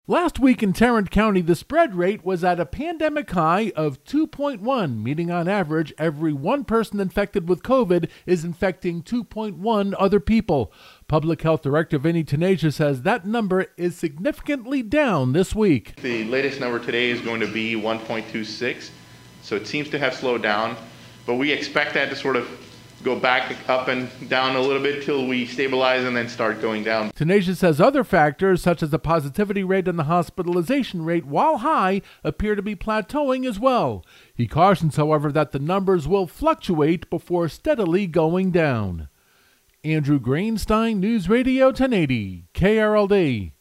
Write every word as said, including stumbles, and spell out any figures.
Last week in Tarrant County, the spread rate was at a pandemic high of two point one, meaning on average, every one person infected with COVID is infecting two point one other people. Public Health Director Vinny Tenasia says that number is significantly down this week. The latest number today is going to be one point two six, so it seems to have slowed down, but we expect that to sort of go back up and down a little bit till we stabilize and then start going down. Tenasia says other factors, such as the positivity rate and the hospitalization rate, while high, appear to be plateauing as well. He cautions, however, that the numbers will fluctuate before steadily going down. Andrew Greenstein, News Radio ten eighty, K R L D.